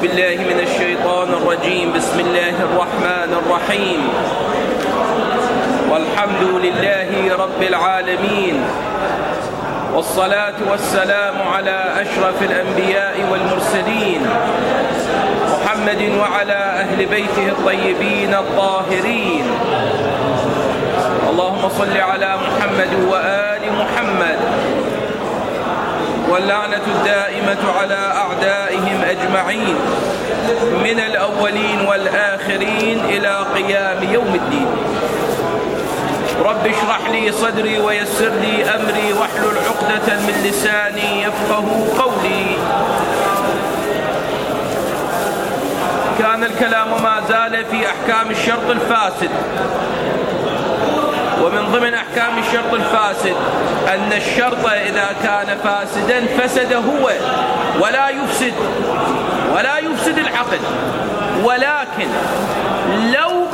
بالله من الشيطان الرجيم. بسم الله الرحمن الرحيم. والحمد لله رب العالمين، والصلاة والسلام على أشرف الأنبياء والمرسلين محمد وعلى أهل بيته الطيبين الطاهرين. اللهم صل على محمد وآل محمد، واللعنة الدائمة على أعدائهم أجمعين من الأولين والآخرين إلى قيام يوم الدين. رب اشرح لي صدري ويسر لي أمري واحلل عقدة من لساني يفقه قولي. كان الكلام ما زال في أحكام الشرط الفاسد، ومن ضمن أحكام الشرط الفاسد أن الشرط إذا كان فاسدا فسد هو ولا يفسد العقد. ولكن لو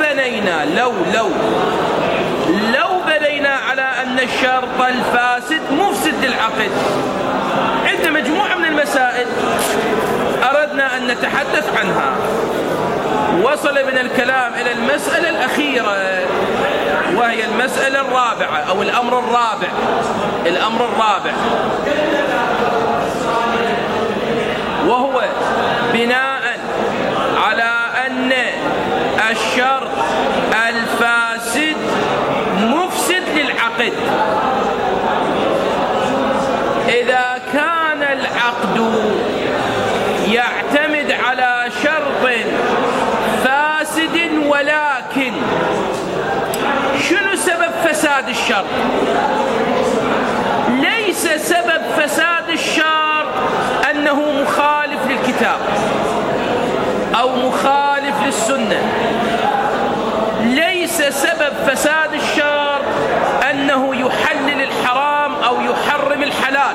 بنينا على أن الشرط الفاسد مفسد للعقد، عندنا مجموعة من المسائل أردنا أن نتحدث عنها. وصل بنا الكلام إلى المسألة الأخيرة، وهي المسألة الرابعة أو الأمر الرابع، وهو بناء على أن الشرط الفاسد مفسد للعقد. إذا كان العقد يعتمد على شرط فاسد، ولكن شنو سبب فساد الشرط؟ ليس سبب فساد الشرط أنه مخالف للكتاب أو مخالف للسنة. ليس سبب فساد الشرط أنه يحلل الحرام أو يحرم الحلال.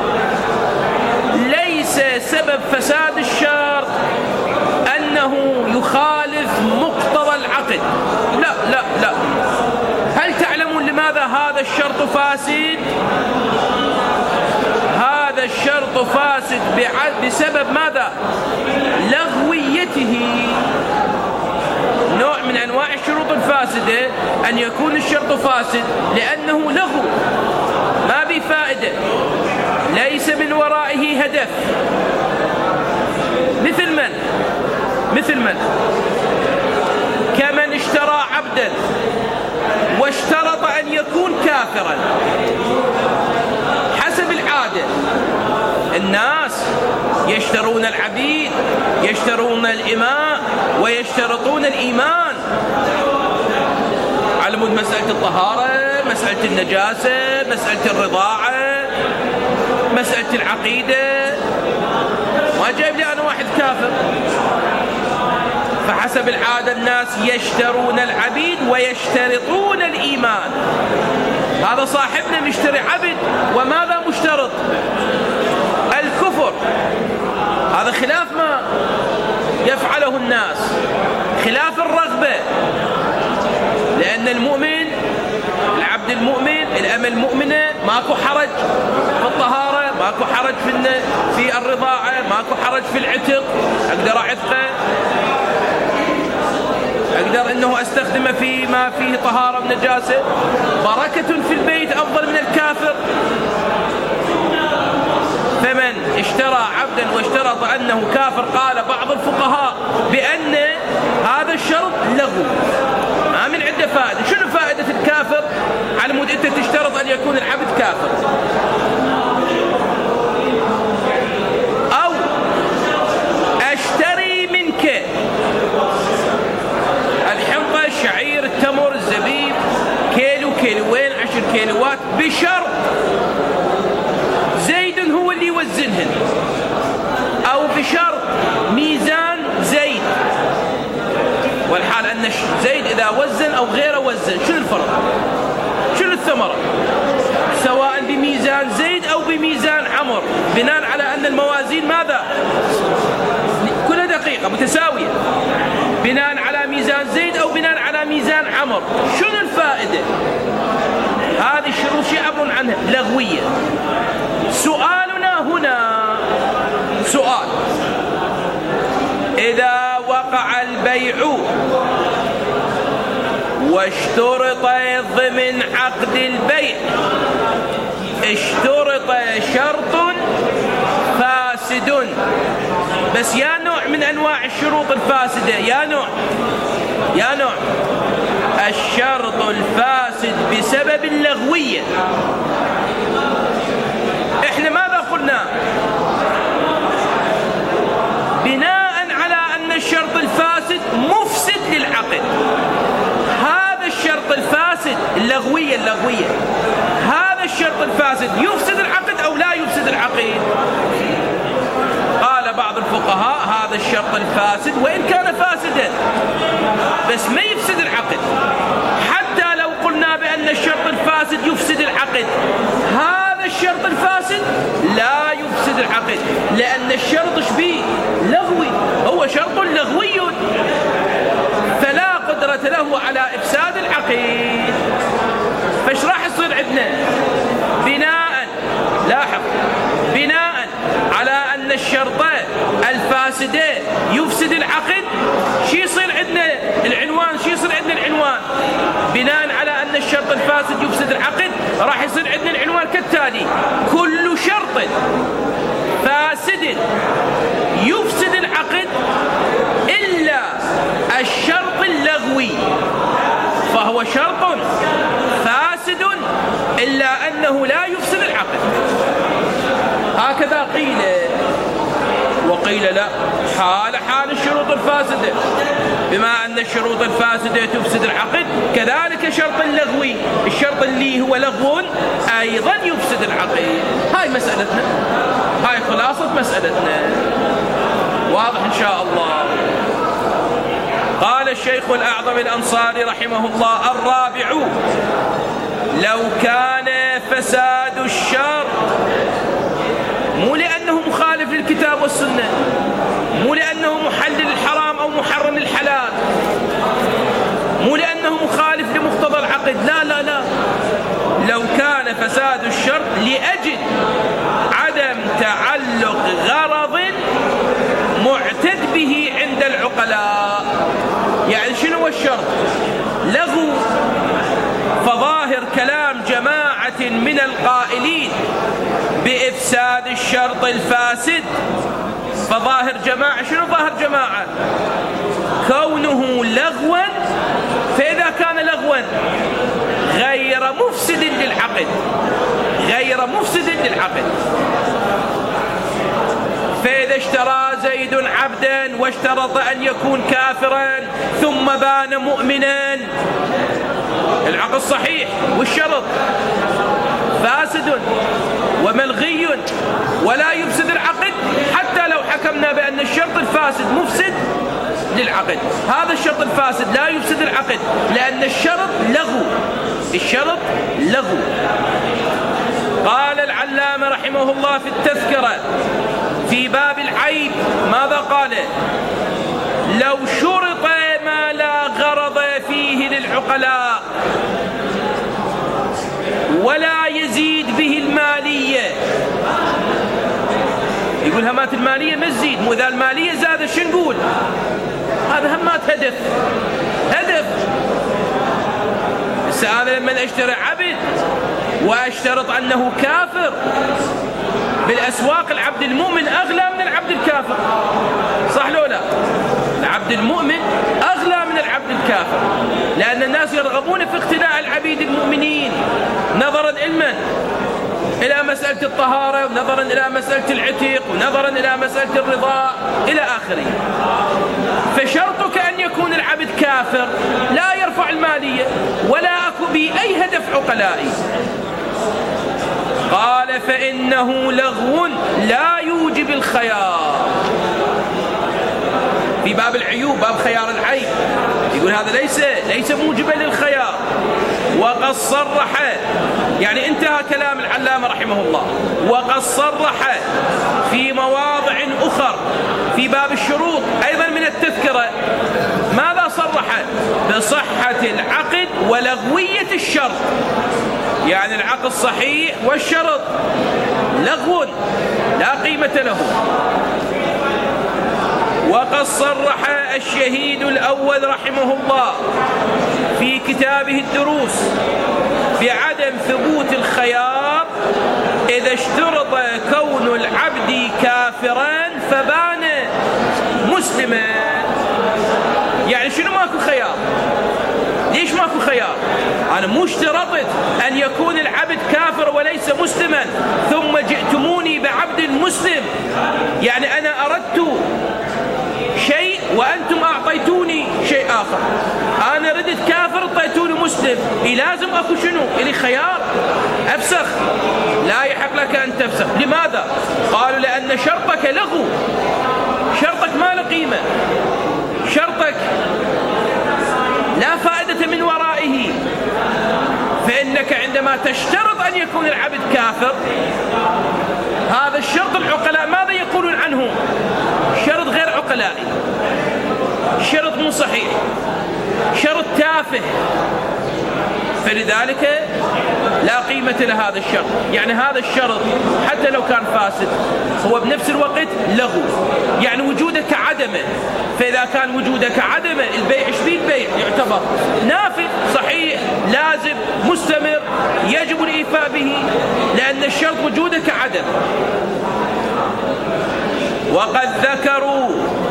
ليس سبب فساد الشرط أنه يخالف مقتضى العقد. لا. هل تعلمون لماذا هذا الشرط فاسد؟ هذا الشرط فاسد بسبب ماذا؟ لغويته. نوع من أنواع الشروط الفاسدة أن يكون الشرط فاسد لأنه لغو، ما بفائدة، ليس من ورائه هدف. مثل من؟ كمن اشترى عبدا واشترط أن يكون كافرا. حسب العادة الناس يشترون العبيد، يشترون الإماء، ويشترطون الإيمان على مود مسألة الطهارة، مسألة النجاسة، مسألة الرضاعة، مسألة العقيدة. ما جايب لي أنا واحد كافر. فحسب العادة الناس يشترون العبيد ويشترطون الإيمان. هذا صاحبنا مشتري عبد وماذا مشترط؟ الكفر. هذا خلاف ما يفعله الناس، خلاف الرغبة. لأن المؤمن، العبد المؤمن، الأمة المؤمنة، ماكو حرج في الطهارة، ماكو حرج في الرضاعة، ماكو حرج في العتق. أقدر أعتقه، أقدر أنه أستخدمه في ما فيه طهارة ونجاسة. بركة في البيت أفضل من الكافر. فمن اشترى عبدا واشترط أنه كافر، قال بعض الفقهاء بأن هذا الشرط لغو، ما من عنده فائدة. شنو فائدة الكافر على مود أنت تشترط أن يكون العبد كافر؟ أو أشتري منك الحنطة، الشعير، التمر، الزبيب، كيلوين، 10 كيلوات، بشرط زيد هو اللي يوزنهن، أو بشرط ميزان زيد، والحال أن زيد إذا وزن أو غيره وزن. شنو الفرق؟ شنو الثمرة؟ سواء بميزان زيد أو بميزان عمر، بناء على أن الموازين ماذا؟ كل دقيقة متساوية، بناء على ميزان زيد أو بناء على ميزان عمر. شنو الفائدة؟ هذه الشروط شيء عبر عنها لغوية. سؤالنا هنا سؤال: البيع. واشترط ضمن عقد البيع، اشترط شرط فاسد. بس يا نوع من أنواع الشروط الفاسدة، يا نوع الشرط الفاسد بسبب اللغوية. احنا ماذا قلنا؟ بناء على أن الشرط الفاسد مفسد للعقد. هذا الشرط الفاسد اللغوية هذا الشرط الفاسد يفسد العقد أو لا يفسد العقد؟ قال بعض الفقهاء هذا الشرط الفاسد وإن كان فاسدا بس ما يفسد العقد. حتى لو قلنا بأن الشرط الفاسد يفسد العقد، هذا الشرط الفاسد لا يفسد العقد، لأن الشرط شبيه لغوي، هو شرط لغوي فلا قدرة له على إفساد العقد. فايش راح يصير عندنا؟ بناء على أن الشرط الفاسدة يفسد العقد، شو يصير عندنا العنوان؟ بناء على أن الشرط الفاسد يفسد العقد راح يصير عندنا العنوان كالتالي: كل شرط فاسد يفسد العقد إلا الشرط اللغوي، فهو شرط فاسد إلا أنه لا يفسد العقد. هكذا قيل. وقيل لا، حال الشروط الفاسدة، بما أن الشروط الفاسدة تفسد العقد كذلك شرط اللغوي، الشرط اللي هو لغو أيضا يفسد العقد. هاي مسألتنا، هاي خلاصة مسألتنا. واضح إن شاء الله. قال الشيخ الأعظم الأنصاري رحمه الله: الرابع: لو كان فساد الشرط مو لأنه مخالف للكتاب والسنة، مو لأنه محلل الحرام أو محرم الحلال، مو لأنه مخالف لمقتضى العقد، لا، لو كان فساد الشرط لأجل عدم تعلق غرض معتد به عند العقلاء. يعني شنو هو الشرط؟ لغو. فظاهر كلام جماعة من القائلين بإفساد الشرط الفاسد، فظاهر جماعة، شنو ظاهر جماعة؟ كونه لغوا، فإذا كان لغوا غير مفسد للعقد، فإذا اشترى زيد عبدا واشترط أن يكون كافرا ثم بان مؤمنا، العقد صحيح والشرط فاسد وملغي ولا يفسد العقد، حتى لو حكمنا بأن الشرط الفاسد مفسد للعقد. هذا الشرط الفاسد لا يفسد العقد لأن الشرط لغو. قال العلامة رحمه الله في التذكرة في باب العيب ماذا قال؟ لو شرط ما لا غرض فيه للعقلاء ولا يزيد به المالية، يقول همات المالية ما تزيد، مو إذا المالية زادت شو نقول؟ هذا همات هدف. أنا لما أشتري عبد وأشترط أنه كافر بالأسواق، العبد المؤمن أغلى من العبد الكافر، صح لو لا؟ العبد المؤمن أغلى من العبد الكافر، لأن الناس يرغبون في اقتناء العبيد المؤمنين نظرا إلى مسألة الطهارة، ونظرا إلى مسألة العتق، ونظرا إلى مسألة الرضا إلى آخره. فشرطك أن يكون العبد كافر لا يرفع المالية ولا أكو به أي هدف عقلائي. قال: فإنه لغو لا يوجب الخيار. في باب العيوب، باب خيار العيب، يقول هذا ليس موجبا للخيار. وقد صرح، يعني انتهى كلام العلامة رحمه الله، وقد صرح في مواضع أخر في باب الشروط أيضا من التذكرة. ماذا صرح؟ بصحة العقد ولغوية الشرط، يعني العقد صحيح والشرط لغو لا قيمة له. وقد صرح الشهيد الأول رحمه الله في كتابه الدروس بعدم ثبوت الخيار إذا اشترط كون العبد كافرا فبان مسلما. يعني شنو ماكو خيار؟ ليش ماكو خيار؟ أنا مو اشترطت أن يكون العبد كافر وليس مسلما ثم جئتموني بعبد مسلم، يعني أنا أردت شيء وأنتم أعطيتوني شيء آخر، أنا ردت كافر أعطيتوني مسلم، لازم أكو شنو؟ إلي خيار أفسخ؟ لا يحق لك أن تفسخ. لماذا؟ قالوا لأن شرطك لغو، شرطك ما له قيمة، شرطك لا فائدة من ورائه. فإنك عندما تشترط أن يكون العبد كافر، هذا الشرط العقلاء ماذا يقولون عنه؟ شرط غير عقلائي، شرط مو صحيح، شرط تافه، فلذلك لا قيمة لهذا الشرط. يعني هذا الشرط حتى لو كان فاسد هو بنفس الوقت لغو، يعني وجوده كعدمه. فإذا كان وجوده كعدمه البيع شبيه البيع يعتبر نافذ صحيح لازم مستمر يجب الإيفاء به، لأن الشرط وجوده كعدم. وقد ذكروا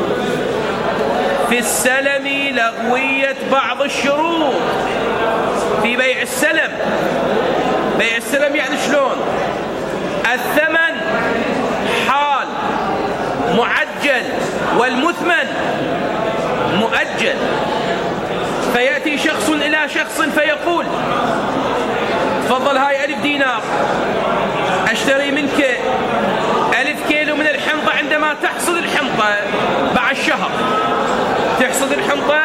في السلم لغوية بعض الشروط في بيع السلم. بيع السلم يعني شلون؟ الثمن حال معجل والمثمن مؤجل، فيأتي شخص إلى شخص فيقول تفضل هاي 1000 دينار أشتري منك 1000 كيلو من الحنطة. عندما تحصد الحنطة بعد شهر تحصد الحنطة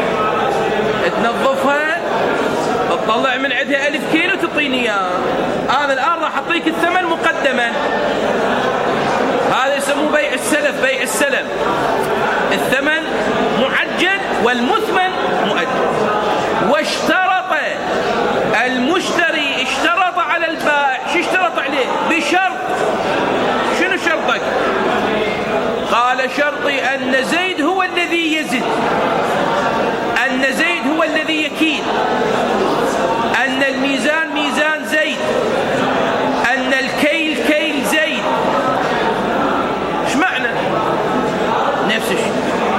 تنظفها تطلع من عندها 1000 كيلو تعطيني اياه، انا الان راح اعطيك الثمن مقدما. هذا يسموه بيع السلف، بيع السلم، الثمن معجل والمثمن مؤجل. واشترط المشتري، اشترط على البائع، شو اشترط عليه؟ بشرط. شنو شرطك؟ قال شرطي أن زيد هو الذي يزد، أن زيد هو الذي يكيل، أن الميزان ميزان زيد، أن الكيل كيل زيد. ايش معنى؟ نفس الشيء،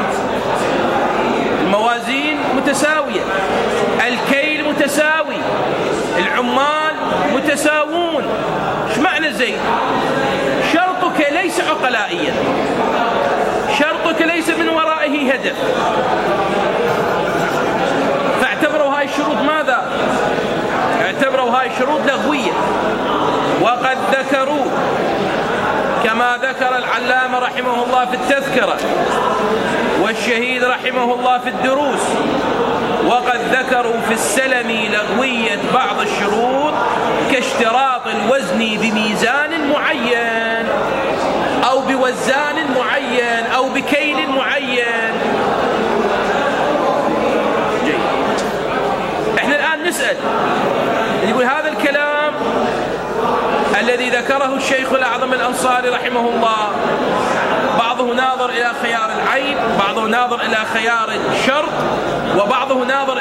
الموازين متساوية، الكيل متساوي، العمال متساوون. ايش معنى زيد؟ شرطك ليس عقلائيا، شرطك ليس من ورائه هدف، فاعتبروا هاي الشروط ماذا؟ اعتبروا هاي الشروط لغوية. وقد ذكروا كما ذكر العلامة رحمه الله في التذكرة والشهيد رحمه الله في الدروس، وقد ذكروا في السلم لغوية بعض الشروط كاشتراط الوزن بميزان معين أو بوزان معين أو بكيل معين. جيد. احنا الآن نسأل، يقول هذا الكلام الذي ذكره الشيخ الأعظم الأنصاري رحمه الله بعضه ناظر إلى خيار العيب، بعضه ناظر إلى خيار الشرط، وبعضه ناظر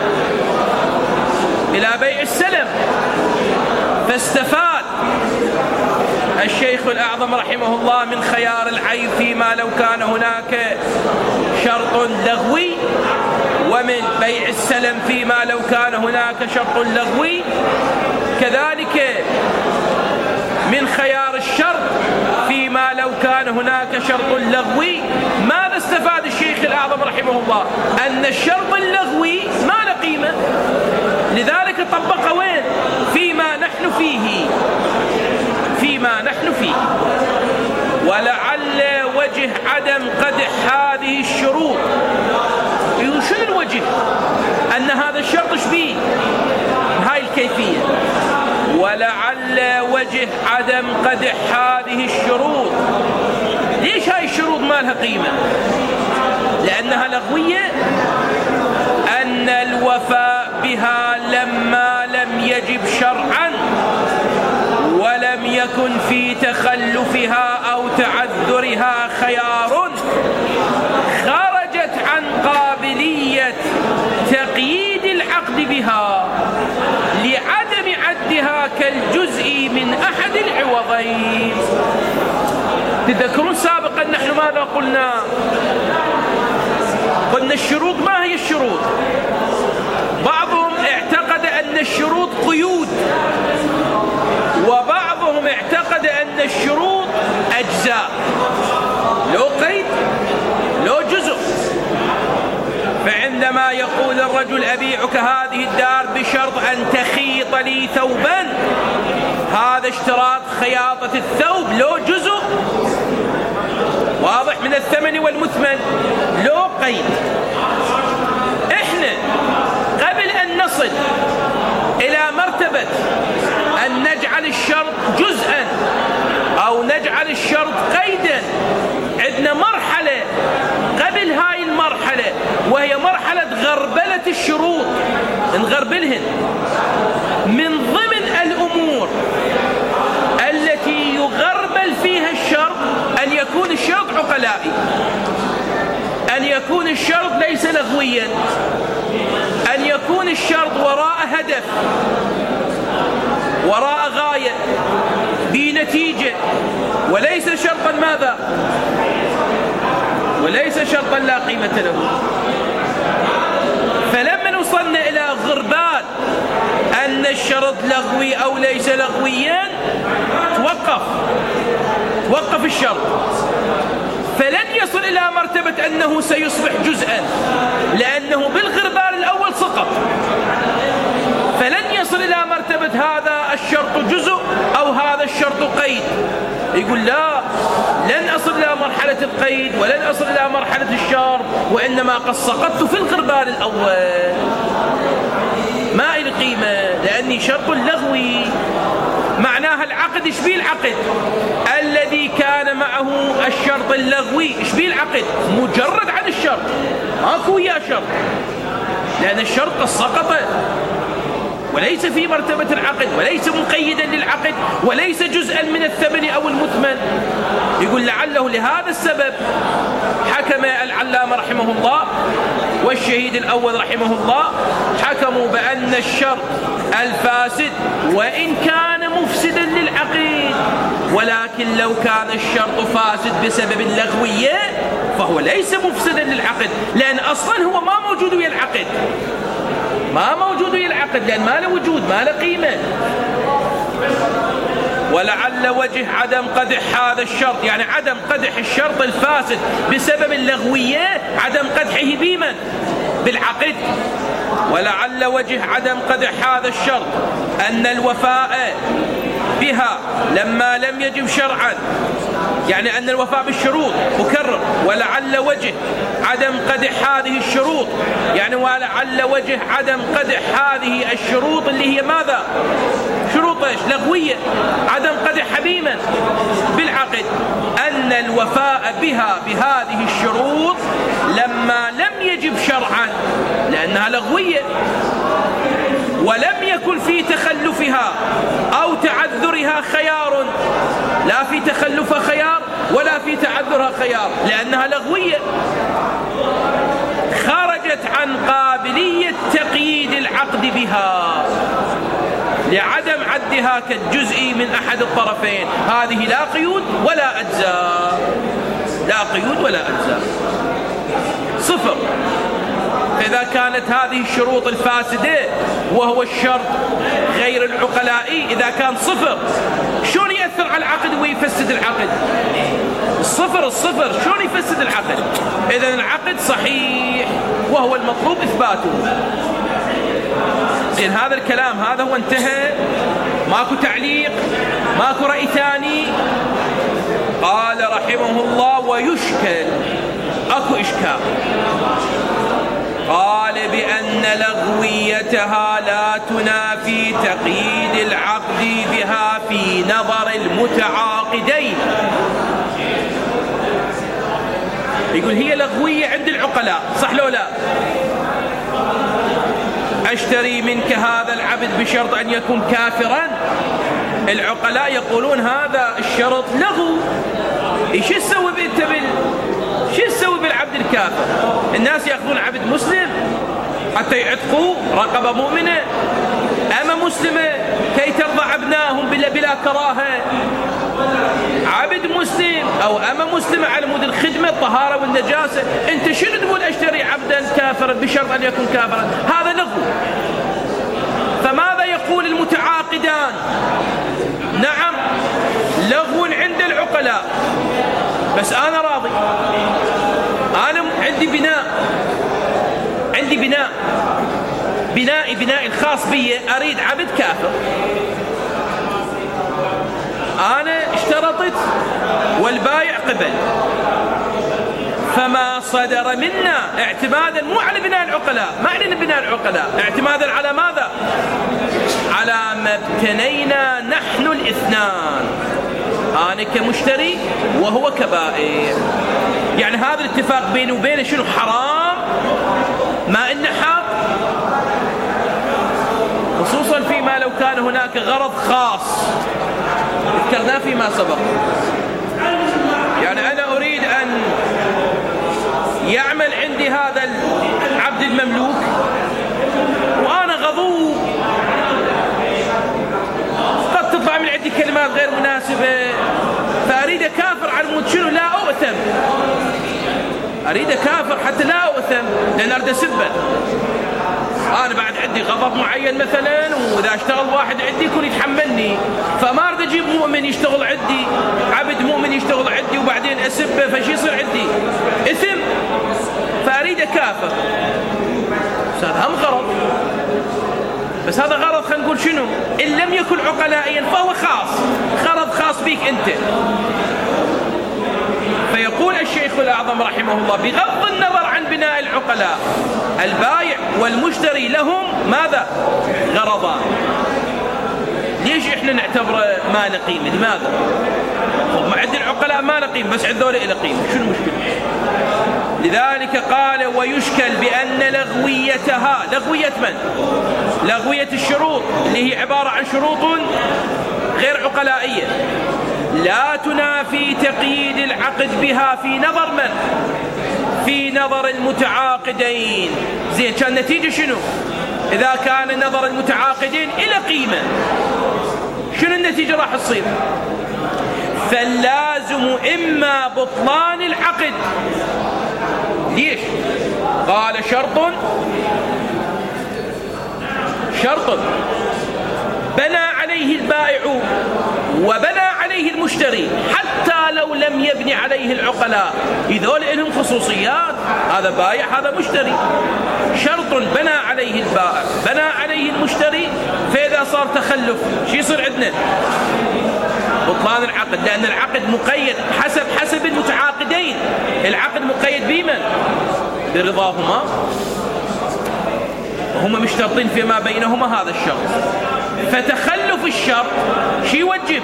إلى بيع السلم. فاستفاد الشيخ الأعظم رحمه الله من خيار العيب فيما لو كان هناك شرط لغوي، ومن بيع السلم فيما لو كان هناك شرط لغوي، كذلك من خيار الشرط فيما لو كان هناك شرط لغوي. ماذا استفاد الشيخ الأعظم رحمه الله؟ أن الشرط اللغوي ما له قيمة، لذلك طبق وين؟ فيما نحن فيه، فيما نحن فيه. ولعل وجه عدم قدح هذه الشروط، يقول شنو الوجه؟ أن هذا الشرط شبيه هاي الكيفية. ولعل وجه عدم قدح هذه الشروط، ليش هاي الشروط ما لها قيمة؟ لأنها لغوية. أن الوفاء بها لما لم يجب شرعا ولم يكن في تخلفها أو تعذرها خيار، خرجت جزئي من أحد العوضين. تذكرون سابقا نحن ماذا قلنا؟ قلنا الشروط ما هي الشروط؟ بعضهم اعتقد أن الشروط قيود، وبعضهم اعتقد أن الشروط أجزاء، لو قيد لو جزء. فعندما يقول الرجل أبيعك هذه الدار بشرط أن تخيط لي ثوبا، هذا اشتراط خياطة الثوب لو جزء واضح من الثمن والمثمن لو قيد. احنا قبل أن نصل إلى مرتبة أن نجعل الشرط جزءا أو نجعل الشرط قيدا، عندنا مرحلة قبل هاي المرحلة، وهي مرحلة غربلة الشروط. نغربلهن من ضمن الأمور التي يغربل فيها الشرط أن يكون الشرط عقلائي، أن يكون الشرط ليس لغويا، أن يكون الشرط وراء هدف، وراء غاية، بنتيجة، وليس شرطا ماذا؟ وليس شرطا لا قيمة له. فلما وصلنا إلى غربال أن الشرط لغوي أو ليس لغويا، توقف الشرط، فلن يصل إلى مرتبة أنه سيصبح جزءا، لأنه بالغربال الأول سقط. فلن يصل إلى مرتبة هذا الشرط جزء أو هذا الشرط قيد. يقول لا، لن أصل إلى مرحلة القيد ولن أصل إلى مرحلة الشرط، وإنما قد سقطت في الغربال الأول، ما إلى قيمة لأني شرط لغوي. معناها العقد إيش بيه؟ العقد الذي كان معه الشرط اللغوي إيش بيه؟ العقد مجرد عن الشرط، ماكو وياه شرط، لأن الشرط قد سقط وليس في مرتبة العقد، وليس مقيدا للعقد، وليس جزءا من الثمن أو المثمن. يقول لعله لهذا السبب حكم العلامة رحمه الله والشهيد الأول رحمه الله، حكموا بأن الشرط الفاسد وإن كان مفسدا للعقد، ولكن لو كان الشرط فاسد بسبب اللغوية فهو ليس مفسدا للعقد، لأن أصلا هو ما موجود ويا العقد، ما موجود ويا العقد، لأن ما له وجود، ما له قيمة. ولعل وجه عدم قدح هذا الشرط، يعني عدم قدح الشرط الفاسد بسبب اللغوية، عدم قدحه بمن؟ بالعقد. ولعل وجه عدم قدح هذا الشرط أن الوفاء بها لما لم يجب شرعا، يعني أن الوفاء بالشروط مكرر. ولعل وجه عدم قدح هذه الشروط، يعني ولعل وجه عدم قدح هذه الشروط اللي هي ماذا؟ شروط ايش؟ لغوية، عدم قدح بمن؟ بالعقد، أن الوفاء بها بهذه الشروط لما لم يجب شرعا لأنها لغوية، ولم يكن في تخلفها أو تعذرها خيار، لا في تخلفها خيار ولا في تعذرها خيار، لأنها لغوية، خرجت عن قابلية تقييد العقد بها لعدم عدها كالجزء من أحد الطرفين. هذه لا قيود ولا أجزاء، لا قيود ولا أجزاء، صفر. فإذا كانت هذه الشروط الفاسدة وهو الشرط غير العقلائي، إذا كان صفر شلون يأثر على العقد ويفسد العقد؟ الصفر شلون يفسد العقد؟ إذن العقد صحيح وهو المطلوب إثباته. زين، هذا الكلام هذا هو انتهى، ماكو تعليق، ماكو رأي ثاني. قال رحمه الله: ويشكل، اكو إشكال. قال بأن لغويتها لا تنافي تقييد العقد بها في نظر المتعاقدين. يقول هي لغوية عند العقلاء، صح لو لا؟ أشتري منك هذا العبد بشرط أن يكون كافرا. العقلاء يقولون هذا الشرط لغو، ايش تسوي انت شو تسوي بالعبد الكافر؟ الناس يأخذون عبد مسلم حتى يعتقوا رقبة مؤمنة، أما مسلمة كي ترضى ترضع أبنائهم بلا كراهة. عبد مسلم أو أمة مسلمة على مود الخدمة الطهارة والنجاسة، أنت شنو تقول أشتري عبدا كافرا بشرط أن يكون كافرا؟ هذا لغو. فماذا يقول المتعاقدان؟ نعم لغو عند العقلاء، بس أنا راضي، أنا عندي بنائي الخاص بي، أريد عبد كافر، أنا اشترطت والبايع قبل، فما صدر منا اعتمادا مو على بناء العقلاء، ما علينا بناء العقلاء، اعتمادا على ماذا؟ على ما ابتنينا نحن الاثنان، أنا كمشتري وهو كبائع. يعني هذا الاتفاق بيني وبينه شنو؟ حرام ما إنه حق، خصوصا فيما لو كان هناك غرض خاص ذكرناه فيما سبق. يعني أنا أريد أن يعمل عندي هذا العبد المملوك وأنا غضوب، قد تطلع من عندي كلمات غير مناسبة، فأريد أكافر على مود شنو؟ لا أؤثم، أريد أكافر حتى لا أؤثم، لأن أريد أسبه. أنا بعد عندي غضب معين مثلا، وإذا اشتغل واحد عندي يكون يتحملني، فما أريد أجيب مؤمن يشتغل عندي، عبد مؤمن يشتغل عندي وبعدين أسبه، فشي يصير عندي إثم، فأريد أكافر. هذا هم غرض، بس هذا غرض خلينا نقول شنو؟ إن لم يكن عقلائيا فهو خاص، غرض خاص بيك أنت. فيقول الشيخ الأعظم رحمه الله بغض النظر عن بناء العقلاء، البائع والمشتري لهم ماذا؟ غرضان. ليش إحنا نعتبره ما له قيمة؟ لماذا؟ ما عند العقلاء ما له قيمة، بس عند ذولا له قيمة، شنو المشكلة؟ لذلك قال ويشكل بأن لغويتها، لغوية من؟ لغوية الشروط اللي هي عبارة عن شروط غير عقلائية، لا تنافي تقييد العقد بها في نظر من؟ في نظر المتعاقدين. زين، كان نتيجة شنو؟ إذا كان نظر المتعاقدين إلى قيمة، شنو النتيجة راح تصير؟ فاللازم إما بطلان العقد. ليش؟ قال شرط بنى عليه البائع وبنى عليه المشتري، حتى لو لم يبني عليه العقلاء، إذول لهم خصوصيات، هذا بائع هذا مشتري. شرط بنى عليه البائع بنى عليه المشتري، فإذا صار تخلف شو يصير عندنا؟ بطلان العقد، لأن العقد مقيد حسب المتعاقدين، العقد مقيد بمن؟ برضاهما، وهم مشترطين فيما بينهما هذا الشرط، فتخلف الشرط شي يوجب؟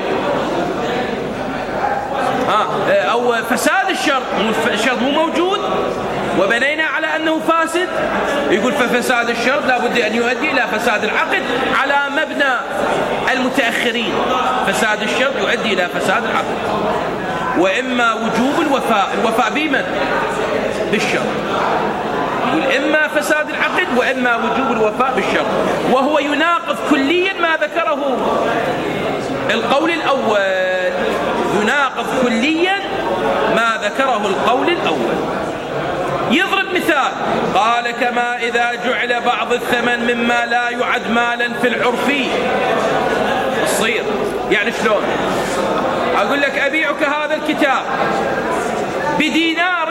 أو فساد الشرط مو موجود وبنينا على أنه فاسد، يقول ففساد الشرط لابد أن يؤدي إلى فساد العقد على مبنى المتأخرين، فساد الشرط يؤدي إلى فساد العقد. وإما وجوب الوفاء بمن؟ بالشرط، يقول إما فساد العقد وإما وجوب الوفاء بالشرط، وهو يناقض كليا ما ذكره القول الأول، يناقض كليا ما ذكره القول الأول. يضرب مثال، قال كما إذا جعل بعض الثمن مما لا يعد مالا في العرف الصير. يعني شلون؟ أقول لك أبيعك هذا الكتاب بدينار،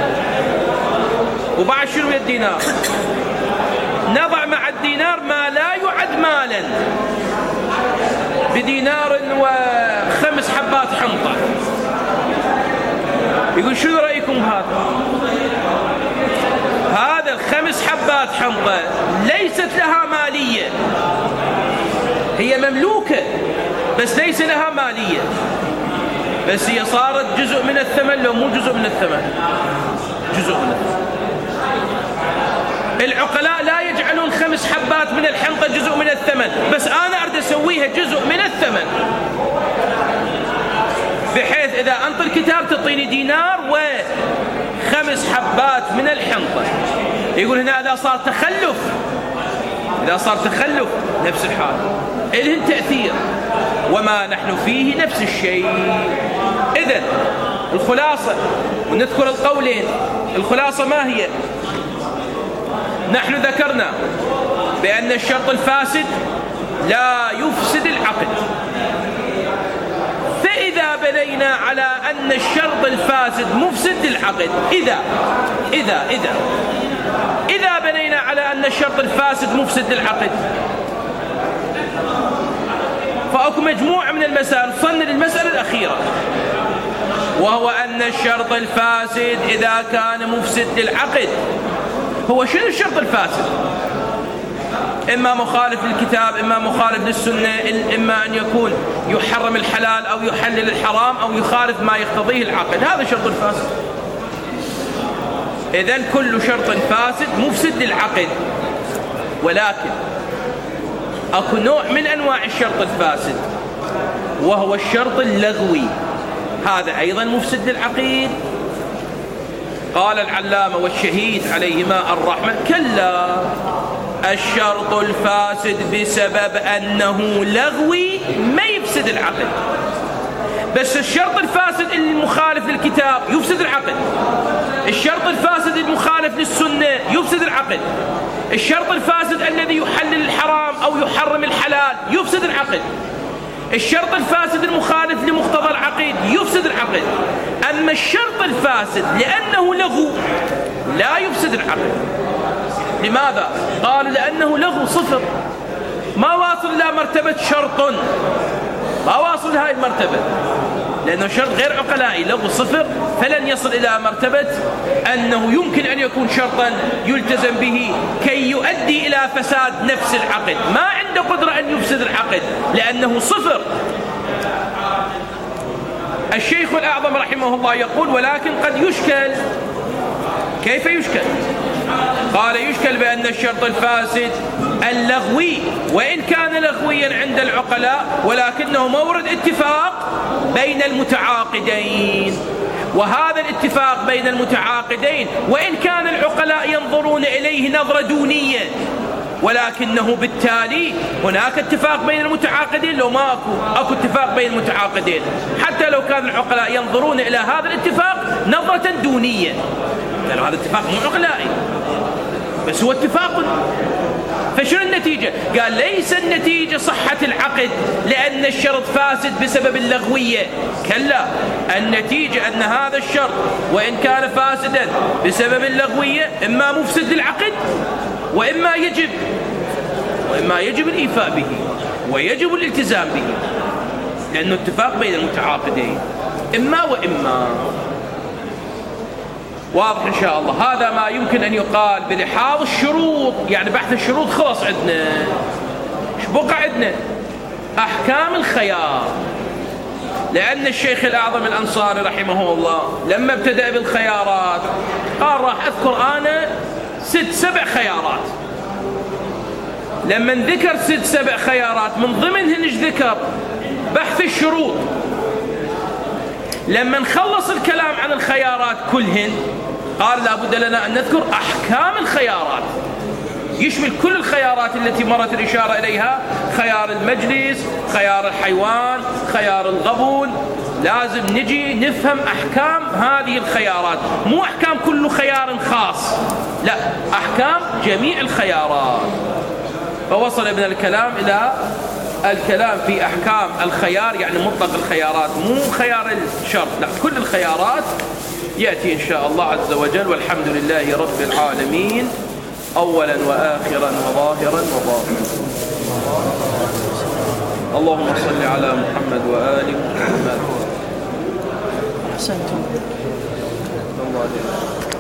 وبعد شنو الدينار؟ نضع مع الدينار ما لا يعد مالا، بدينار و5 حبات حنطة. يقول شو رأيكم بهذا؟ هذا 5 حبات حنطة ليست لها مالية، هي مملوكة بس ليس لها مالية، بس هي صارت جزء من الثمن. لو مو جزء من الثمن، جزء من الثمن. العقلاء لا يجعلون 5 حبات من الحنطة جزء من الثمن، بس أنا أريد أسويها جزء من الثمن، بحيث إذا أنت الكتاب تعطيني دينار و5 حبات من الحنطة. يقول هنا إذا صار تخلف نفس الحال، إلهن تأثير، وما نحن فيه نفس الشيء. إذن الخلاصة، ونذكر القولين. الخلاصة ما هي؟ نحن ذكرنا بأن الشرط الفاسد لا يفسد العقد، فإذا بنينا على أن الشرط الفاسد مفسد للعقد، إذا بنينا على أن الشرط الفاسد مفسد للعقد، فأكو مجموعة من المسائل وصلنا للمسألة الأخيرة، وهو أن الشرط الفاسد إذا كان مفسد للعقد، هو شنو الشرط الفاسد؟ إما مخالف للكتاب، إما مخالف للسنة، إما أن يكون يحرم الحلال أو يحلل الحرام أو يخالف ما يقتضيه العقد، هذا شرط الفاسد. إذن كل شرط فاسد مفسد للعقد، ولكن أكو نوع من أنواع الشرط الفاسد وهو الشرط اللغوي، هذا أيضا مفسد للعقيد. قال العلامة والشهيد عليهما الرحمة: كلا، الشرط الفاسد بسبب أنه لغوي ما يفسد العقد، بس الشرط الفاسد المخالف للكتاب يفسد العقد، الشرط الفاسد المخالف للسنة يفسد العقد، الشرط الفاسد الذي يحلل الحرام أو يحرم الحلال يفسد العقد، الشرط الفاسد المخالف لمقتضى العقيد يفسد العقد. أما الشرط الفاسد لأنه لغو لا يفسد العقد. لماذا؟ قالوا لأنه لغو صفر، ما واصل إلى مرتبة شرط، ما واصل هاي المرتبة، لأنه شرط غير عقلائي، لغو صفر، فلن يصل إلى مرتبة أنه يمكن أن يكون شرطا يلتزم به كي يؤدي إلى فساد نفس العقد، ما عنده قدرة أن يفسد العقد لأنه صفر. الشيخ الأعظم رحمه الله يقول: ولكن قد يشكل. كيف يشكل؟ قال: يشكل بأن الشرط الفاسد اللغوي وإن كان لغويا عند العقلاء ولكنه مورد اتفاق بين المتعاقدين، وهذا الاتفاق بين المتعاقدين وإن كان العقلاء ينظرون إليه نظرة دونية، ولكنه بالتالي هناك اتفاق بين المتعاقدين. لو ما أكو اتفاق بين المتعاقدين، حتى لو كان العقلاء ينظرون إلى هذا الاتفاق نظرة دونية، لأن هذا اتفاق مو عقلائي بس هو اتفاق. فشنو النتيجة؟ قال: ليس النتيجة صحة العقد لأن الشرط فاسد بسبب اللغوية، كلا، النتيجة أن هذا الشرط وإن كان فاسدا بسبب اللغوية إما مفسد للعقد وإما يجب الإيفاء به ويجب الالتزام به، لأنه اتفاق بين المتعاقدين، إما وإما. واضح إن شاء الله؟ هذا ما يمكن أن يقال بلحاظ الشروط، يعني بحث الشروط خلص عندنا. إيش بقى عندنا؟ أحكام الخيار. لأن الشيخ الأعظم الأنصاري رحمه الله لما ابتدأ بالخيارات قال: راح أذكر أنا 6-7 خيارات. لما ذكر 6-7 خيارات من ضمنهن ذكر بحث الشروط. لما نخلص الكلام عن الخيارات كلهن قال: لا بد لنا أن نذكر أحكام الخيارات، يشمل كل الخيارات التي مرت الإشارة إليها: خيار المجلس، خيار الحيوان، خيار الغبن. لازم نجي نفهم أحكام هذه الخيارات، مو أحكام كل خيار خاص، لا، أحكام جميع الخيارات. فوصل ابن الكلام إلى الكلام في أحكام الخيار، يعني مطلق الخيارات، مو خيار الشرط، لا، كل الخيارات يأتي إن شاء الله عز وجل. والحمد لله رب العالمين، أولا وآخرا وظاهرا وباطنا. اللهم صل على محمد وآل محمد. أحسنتم. الله عليك.